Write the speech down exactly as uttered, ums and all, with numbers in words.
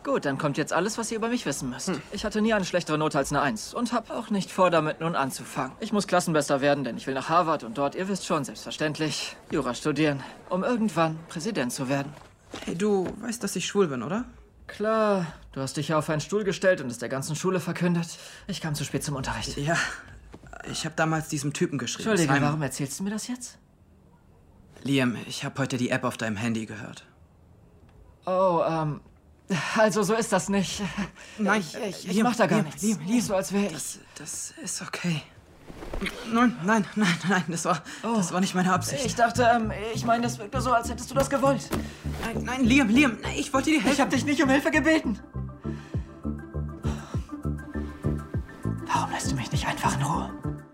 Gut, dann kommt jetzt alles, was ihr über mich wissen müsst. Hm. Ich hatte nie eine schlechtere Note als eine Eins und habe auch nicht vor, damit nun anzufangen. Ich muss Klassenbester werden, denn ich will nach Harvard und dort, ihr wisst schon, selbstverständlich, Jura studieren, um irgendwann Präsident zu werden. Hey, du weißt, dass ich schwul bin, oder? Klar, du hast dich ja auf einen Stuhl gestellt und es der ganzen Schule verkündet. Ich kam zu spät zum Unterricht. Ja, ich habe damals diesem Typen geschrieben. Entschuldige, Simon. warum erzählst du mir das jetzt? Liam, ich habe heute die App auf deinem Handy gehört. Oh, ähm... Also, so ist das nicht. Nein, ich, ich, ich Liam, mach da gar Liam, nichts. Liam, Nicht so, als wäre ich... Das, das ist okay. Nein, nein, nein, nein, das war, oh, das war nicht meine Absicht. Ich dachte, ähm, ich meine, das wirkte so, als hättest du das gewollt. Nein, nein, Liam, Liam, nein, ich wollte dir helfen. Ich habe dich nicht um Hilfe gebeten. Warum lässt du mich nicht einfach in Ruhe?